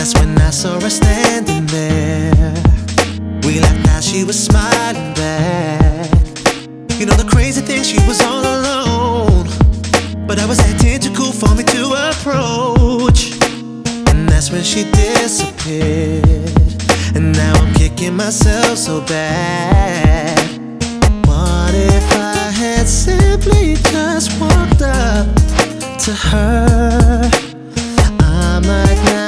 that's when I saw her standing there. We laughed now, she was smiling back. You know the crazy thing, she was all alone, but I was acting too cool for me to approach. And that's when she disappeared. And now I'm kicking myself so bad. What if I had simply just walked up to her